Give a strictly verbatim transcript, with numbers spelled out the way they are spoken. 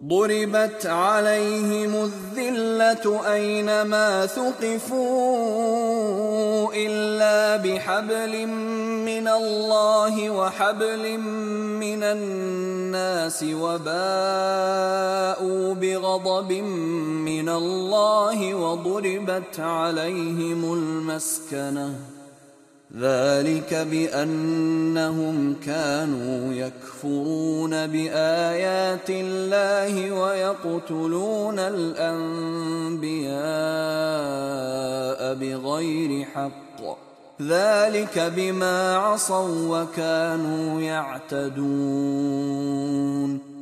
ضربت عليهم الذلة أينما ثقفوا إلا بحبل من الله وحبل من الناس وباءوا بغضب من الله وضربت عليهم المسكنة ذلك بأنهم كانوا يكفرون بآيات الله ويقتلون الأنبياء بغير حق ذلك بما عصوا وكانوا يعتدون